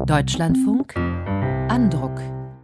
Deutschlandfunk Andruck.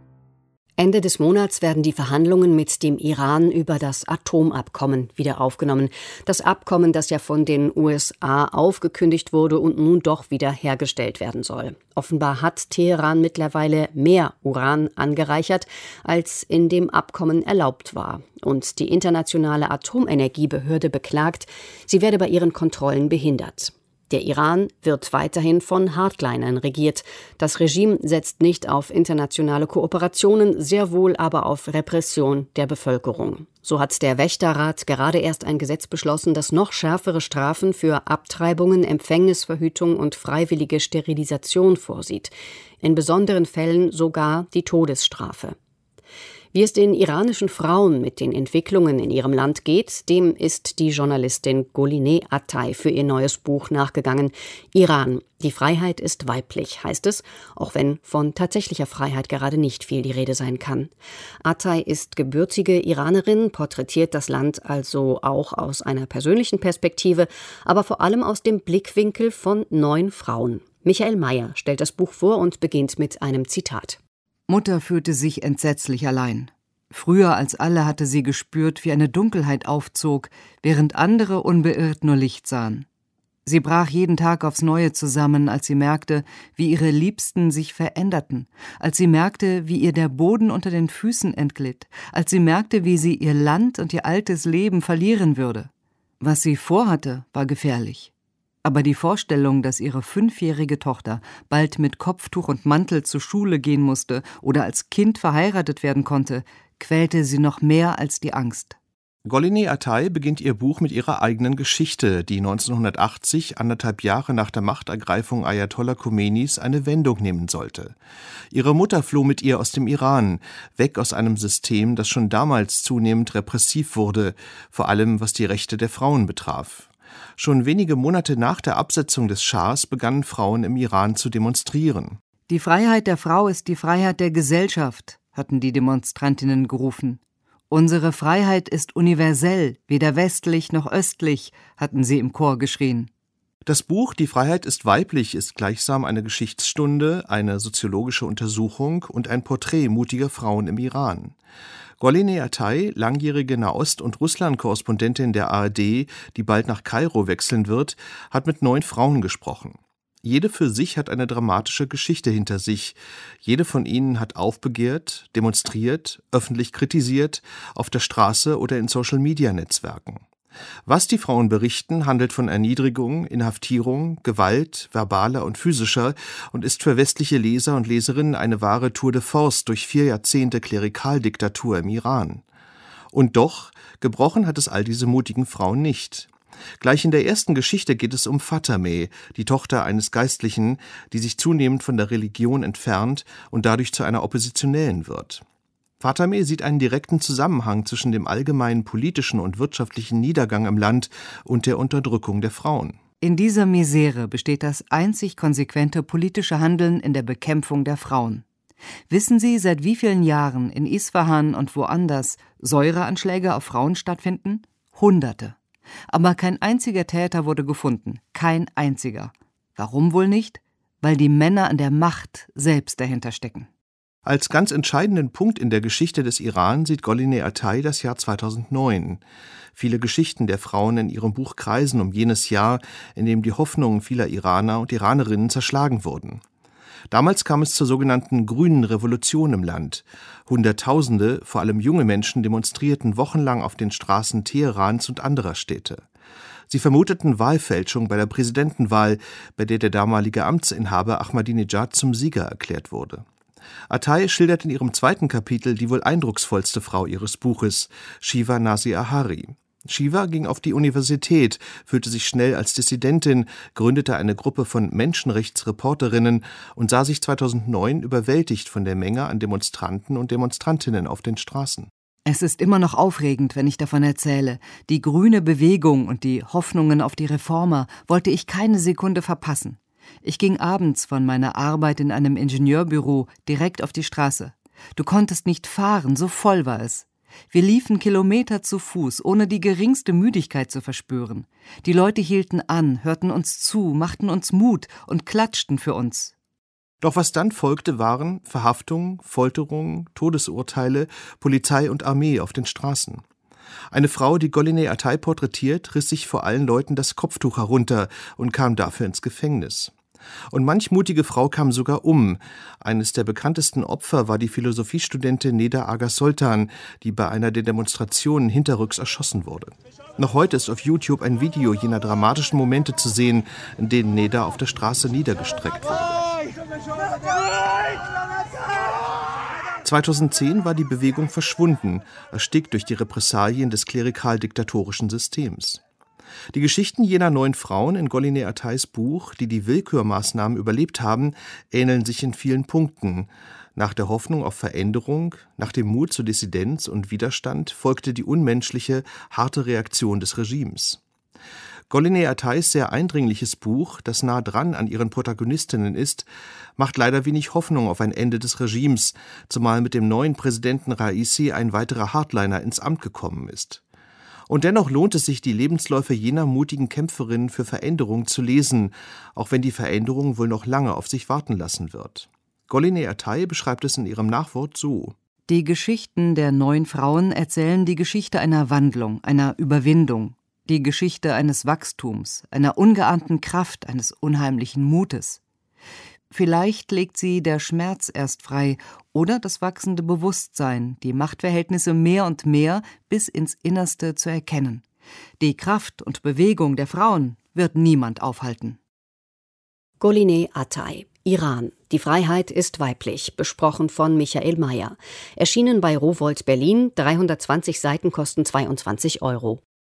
Ende des Monats werden die Verhandlungen mit dem Iran über das Atomabkommen wieder aufgenommen. Das Abkommen, das ja von den USA aufgekündigt wurde und nun doch wieder hergestellt werden soll. Offenbar hat Teheran mittlerweile mehr Uran angereichert, als in dem Abkommen erlaubt war. Und die Internationale Atomenergiebehörde beklagt, sie werde bei ihren Kontrollen behindert. Der Iran wird weiterhin von Hardlinern regiert. Das Regime setzt nicht auf internationale Kooperationen, sehr wohl aber auf Repression der Bevölkerung. So hat der Wächterrat gerade erst ein Gesetz beschlossen, das noch schärfere Strafen für Abtreibungen, Empfängnisverhütung und freiwillige Sterilisation vorsieht. In besonderen Fällen sogar die Todesstrafe. Wie es den iranischen Frauen mit den Entwicklungen in ihrem Land geht, dem ist die Journalistin Golineh Atay für ihr neues Buch nachgegangen. Iran, die Freiheit ist weiblich, heißt es, auch wenn von tatsächlicher Freiheit gerade nicht viel die Rede sein kann. Atay ist gebürtige Iranerin, porträtiert das Land also auch aus einer persönlichen Perspektive, aber vor allem aus dem Blickwinkel von 9 Frauen. Michael Mayer stellt das Buch vor und beginnt mit einem Zitat. Mutter fühlte sich entsetzlich allein. Früher als alle hatte sie gespürt, wie eine Dunkelheit aufzog, während andere unbeirrt nur Licht sahen. Sie brach jeden Tag aufs Neue zusammen, als sie merkte, wie ihre Liebsten sich veränderten, als sie merkte, wie ihr der Boden unter den Füßen entglitt, als sie merkte, wie sie ihr Land und ihr altes Leben verlieren würde. Was sie vorhatte, war gefährlich. Aber die Vorstellung, dass ihre 5-jährige Tochter bald mit Kopftuch und Mantel zur Schule gehen musste oder als Kind verheiratet werden konnte, quälte sie noch mehr als die Angst. Golineh Atay beginnt ihr Buch mit ihrer eigenen Geschichte, die 1980, 1,5 Jahre nach der Machtergreifung Ayatollah Khomeinis, eine Wendung nehmen sollte. Ihre Mutter floh mit ihr aus dem Iran, weg aus einem System, das schon damals zunehmend repressiv wurde, vor allem was die Rechte der Frauen betraf. Schon wenige Monate nach der Absetzung des Schahs begannen Frauen im Iran zu demonstrieren. Die Freiheit der Frau ist die Freiheit der Gesellschaft, hatten die Demonstrantinnen gerufen. Unsere Freiheit ist universell, weder westlich noch östlich, hatten sie im Chor geschrien. Das Buch »Die Freiheit ist weiblich« ist gleichsam eine Geschichtsstunde, eine soziologische Untersuchung und ein Porträt mutiger Frauen im Iran. Golineh Atay, langjährige Nahost- und Russland-Korrespondentin der ARD, die bald nach Kairo wechseln wird, hat mit 9 Frauen gesprochen. Jede für sich hat eine dramatische Geschichte hinter sich. Jede von ihnen hat aufbegehrt, demonstriert, öffentlich kritisiert, auf der Straße oder in Social-Media-Netzwerken. Was die Frauen berichten, handelt von Erniedrigung, Inhaftierung, Gewalt, verbaler und physischer und ist für westliche Leser und Leserinnen eine wahre Tour de force durch 4 Jahrzehnte Klerikaldiktatur im Iran. Und doch, gebrochen hat es all diese mutigen Frauen nicht. Gleich in der ersten Geschichte geht es um Fatemeh, die Tochter eines Geistlichen, die sich zunehmend von der Religion entfernt und dadurch zu einer Oppositionellen wird. Fatemeh sieht einen direkten Zusammenhang zwischen dem allgemeinen politischen und wirtschaftlichen Niedergang im Land und der Unterdrückung der Frauen. In dieser Misere besteht das einzig konsequente politische Handeln in der Bekämpfung der Frauen. Wissen Sie, seit wie vielen Jahren in Isfahan und woanders Säureanschläge auf Frauen stattfinden? Hunderte. Aber kein einziger Täter wurde gefunden. Kein einziger. Warum wohl nicht? Weil die Männer an der Macht selbst dahinter stecken. Als ganz entscheidenden Punkt in der Geschichte des Iran sieht Golineh Atay das Jahr 2009. Viele Geschichten der Frauen in ihrem Buch kreisen um jenes Jahr, in dem die Hoffnungen vieler Iraner und Iranerinnen zerschlagen wurden. Damals kam es zur sogenannten Grünen Revolution im Land. Hunderttausende, vor allem junge Menschen, demonstrierten wochenlang auf den Straßen Teherans und anderer Städte. Sie vermuteten Wahlfälschung bei der Präsidentenwahl, bei der der damalige Amtsinhaber Ahmadinejad zum Sieger erklärt wurde. Atay schildert in ihrem 2. Kapitel die wohl eindrucksvollste Frau ihres Buches, Shiva Nazi Ahari. Shiva ging auf die Universität, fühlte sich schnell als Dissidentin, gründete eine Gruppe von Menschenrechtsreporterinnen und sah sich 2009 überwältigt von der Menge an Demonstranten und Demonstrantinnen auf den Straßen. Es ist immer noch aufregend, wenn ich davon erzähle. Die grüne Bewegung und die Hoffnungen auf die Reformer wollte ich keine Sekunde verpassen. Ich ging abends von meiner Arbeit in einem Ingenieurbüro direkt auf die Straße. Du konntest nicht fahren, so voll war es. Wir liefen Kilometer zu Fuß, ohne die geringste Müdigkeit zu verspüren. Die Leute hielten an, hörten uns zu, machten uns Mut und klatschten für uns. Doch was dann folgte, waren Verhaftungen, Folterungen, Todesurteile, Polizei und Armee auf den Straßen. Eine Frau, die Golineh Atay porträtiert, riss sich vor allen Leuten das Kopftuch herunter und kam dafür ins Gefängnis. Und manch mutige Frau kam sogar um. Eines der bekanntesten Opfer war die Philosophiestudentin Neda Aga Soltan, die bei einer der Demonstrationen hinterrücks erschossen wurde. Noch heute ist auf YouTube ein Video jener dramatischen Momente zu sehen, in denen Neda auf der Straße niedergestreckt wurde. 2010 war die Bewegung verschwunden, erstickt durch die Repressalien des klerikal-diktatorischen Systems. Die Geschichten jener 9 Frauen in Golineh Atays Buch, die die Willkürmaßnahmen überlebt haben, ähneln sich in vielen Punkten. Nach der Hoffnung auf Veränderung, nach dem Mut zur Dissidenz und Widerstand folgte die unmenschliche, harte Reaktion des Regimes. Golineh Atays sehr eindringliches Buch, das nah dran an ihren Protagonistinnen ist, macht leider wenig Hoffnung auf ein Ende des Regimes, zumal mit dem neuen Präsidenten Raisi ein weiterer Hardliner ins Amt gekommen ist. Und dennoch lohnt es sich, die Lebensläufe jener mutigen Kämpferinnen für Veränderung zu lesen, auch wenn die Veränderung wohl noch lange auf sich warten lassen wird. Golineh Atay beschreibt es in ihrem Nachwort so: Die Geschichten der 9 Frauen erzählen die Geschichte einer Wandlung, einer Überwindung, die Geschichte eines Wachstums, einer ungeahnten Kraft, eines unheimlichen Mutes. Vielleicht legt sie der Schmerz erst frei oder das wachsende Bewusstsein, die Machtverhältnisse mehr und mehr bis ins Innerste zu erkennen. Die Kraft und Bewegung der Frauen wird niemand aufhalten. Golineh Atay, Iran. Die Freiheit ist weiblich, besprochen von Michael Mayer. Erschienen bei Rowohlt Berlin, 320 Seiten kosten 22 €.